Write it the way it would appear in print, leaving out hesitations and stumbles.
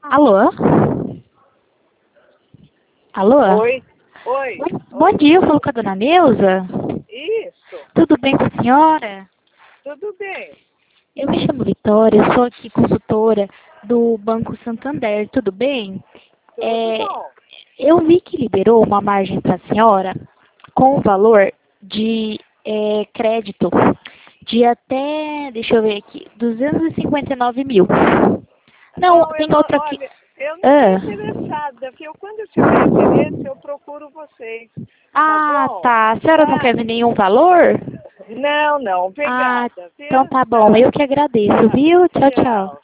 Alô? Alô? Oi, oi, Bom dia, eu falo com a dona Neuza. isso, Tudo bem com a senhora? tudo bem, Eu me chamo Vitória, eu sou aqui consultora do Banco Santander, tudo bem? tudo É, bom. eu vi que liberou uma margem para a senhora com o valor de crédito de até, deixa eu ver aqui, 259 mil. Não, Não, eu tem não, outra aqui. olha, eu não estou Ah, interessada, porque quando eu tiver interesse, eu procuro vocês, tá bom? tá. A senhora não quer Tá? ver nenhum valor? Não, Ah, obrigada, então viu? tá bom. Tchau, Eu que agradeço, tchau, viu? Tchau, tchau. tchau.